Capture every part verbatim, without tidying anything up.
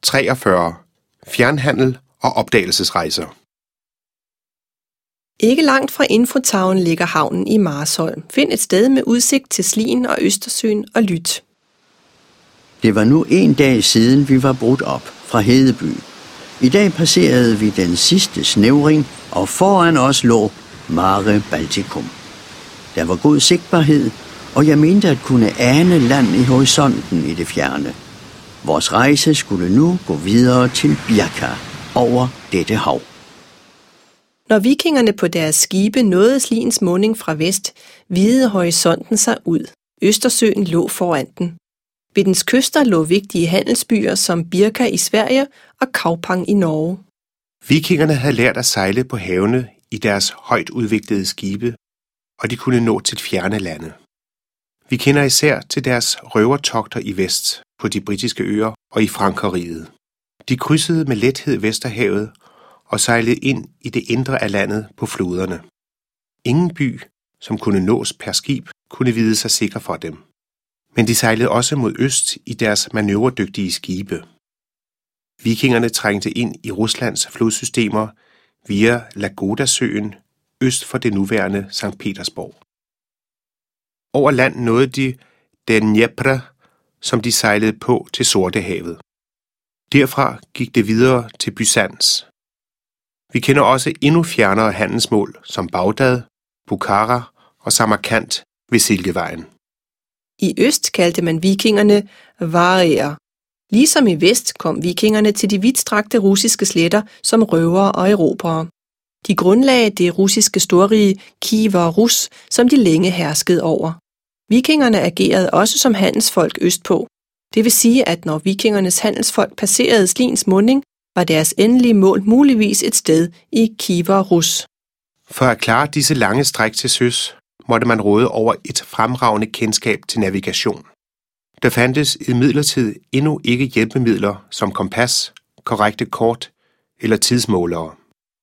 treogfyrre. Fjernhandel og opdagelsesrejser. Ikke langt fra Infotown ligger havnen i Marsholm. Find et sted med udsigt til Slien og Østersøen og lyt. Det var nu en dag siden, vi var brudt op fra Hedeby. I dag passerede vi den sidste snævring, og foran os lå Mare Baltikum. Der var god sigtbarhed, og jeg mente at kunne ane land i horisonten i det fjerne. Vores rejse skulle nu gå videre til Birka over dette hav. Når vikingerne på deres skibe nåede Sliens munding fra vest, videde horisonten sig ud. Østersøen lå foran den. Ved dens kyster lå vigtige handelsbyer som Birka i Sverige og Kaupang i Norge. Vikingerne havde lært at sejle på havene i deres højt udviklede skibe, og de kunne nå til fjerne lande. Vi kender især til deres røvertogter i vest, på de britiske øer og i Frankerriget. De krydsede med lethed Vesterhavet og sejlede ind i det indre af landet på floderne. Ingen by, som kunne nås per skib, kunne vide sig sikker for dem. Men de sejlede også mod øst i deres manøvredygtige skibe. Vikingerne trængte ind i Ruslands flodsystemer via Lagodasøen øst for det nuværende Sankt Petersborg. Over land nåede de Dnepr, som de sejlede på til Sortehavet. Derfra gik det videre til Bysants. Vi kender også endnu fjernere handelsmål som Bagdad, Bukhara og Samarkand ved Silkevejen. I øst kaldte man vikingerne varer. Ligesom i vest kom vikingerne til de vidtstrakte russiske sletter som røvere og erobrere. De grundlagde det russiske storrige Kiever Rus, som de længe herskede over. Vikingerne agerede også som handelsfolk østpå. Det vil sige, at når vikingernes handelsfolk passerede Sliens munding, var deres endelige mål muligvis et sted i Kiever Rus. For at klare disse lange stræk til søs, måtte man råde over et fremragende kendskab til navigation. Der fandtes imidlertid endnu ikke hjælpemidler som kompas, korrekte kort eller tidsmålere.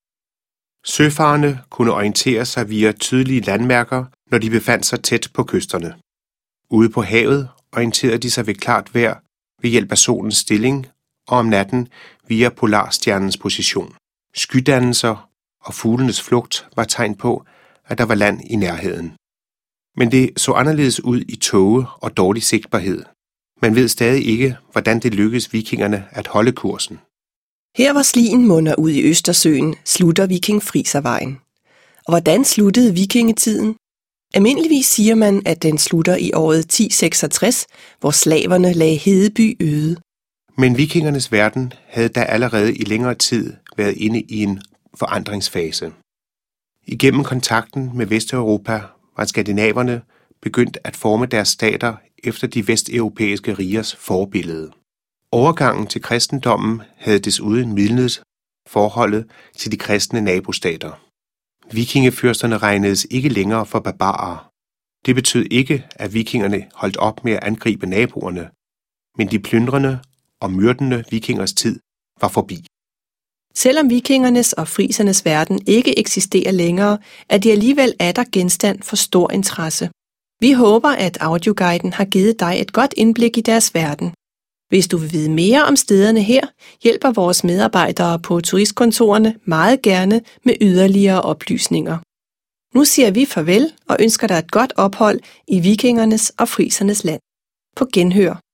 Søfarende kunne orientere sig via tydelige landmærker, når de befandt sig tæt på kysterne. Ude på havet orienterede de sig ved klart vejr ved hjælp af solens stilling og om natten via polarstjernens position. Skydannelser og fuglenes flugt var tegn på, at der var land i nærheden. Men det så anderledes ud i tåge og dårlig sigtbarhed. Man ved stadig ikke, hvordan det lykkedes vikingerne at holde kursen. Her hvor Slien munder ud i Østersøen, slutter vikingfriservejen. Og hvordan sluttede vikingetiden? Almindeligvis siger man, at den slutter i året ti seksogtres, hvor slaverne lagde Hedeby øde. Men vikingernes verden havde da allerede i længere tid været inde i en forandringsfase. Igennem kontakten med Vesteuropa var skandinaverne begyndt at forme deres stater efter de vesteuropæiske rigers forbillede. Overgangen til kristendommen havde desuden mildnet forholdet til de kristne nabostater. Vikingefyrsterne regnedes ikke længere for barbarer. Det betød ikke, at vikingerne holdt op med at angribe naboerne, men de plyndrende og myrdende vikingers tid var forbi. Selvom vikingernes og frisernes verden ikke eksisterer længere, er de alligevel atter genstand for stor interesse. Vi håber, at audioguiden har givet dig et godt indblik i deres verden. Hvis du vil vide mere om stederne her, hjælper vores medarbejdere på turistkontorerne meget gerne med yderligere oplysninger. Nu siger vi farvel og ønsker dig et godt ophold i vikingernes og frisernes land. På genhør.